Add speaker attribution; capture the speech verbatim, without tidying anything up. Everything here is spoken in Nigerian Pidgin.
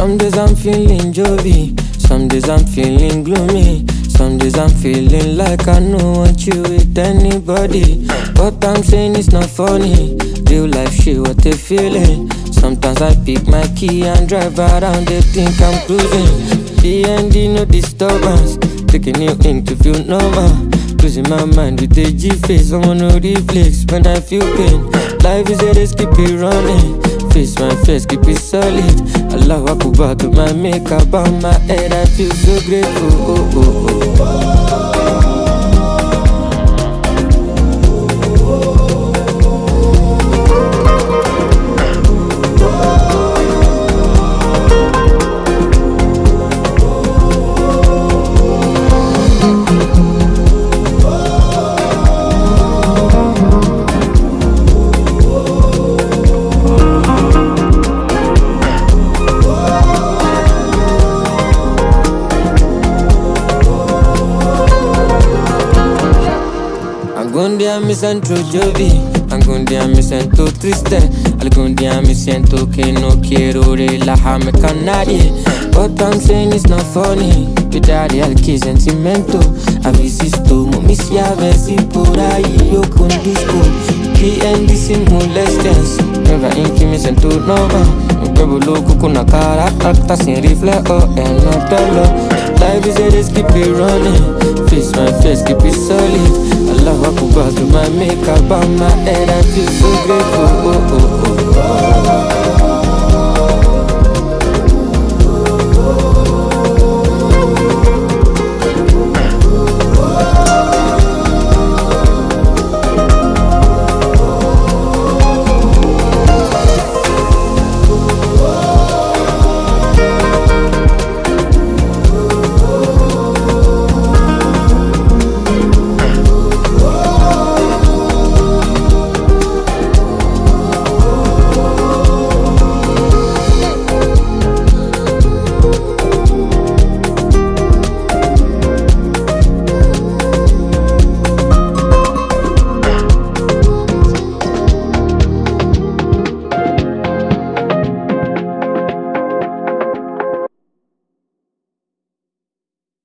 Speaker 1: Some days I'm feeling jolly, some days I'm feeling gloomy. Some days I'm feeling like I don't want you with anybody. What I'm saying is not funny. Real life shit, what they feeling. Sometimes I pick my key and drive around, they think I'm cruising. The end, no disturbance. Taking you in to feel normal. Losing my mind with a G-face, I wanna reflex when I feel pain. Life is a race, keep it running. Face my face, keep it solid. Allah Akbar to my makeup on my head, I feel so grateful. Oh, oh, oh. Algún día me siento Jovi, algún día me siento triste, algún día me siento que no quiero relajarme con nadie. What I'm saying is not funny, cuidar al que sentimiento. A veces tomo mis llaves y por ahí yo conduzco. P N D sin molestias, nueva en que me siento normal. Un huevo loco con una cara alta sin reflejo en el pelo. Life is a race, keep it running. Face my face, keep it solid. Allah Akbar to my makeup on my head, I feel so grateful. Oh, oh, oh.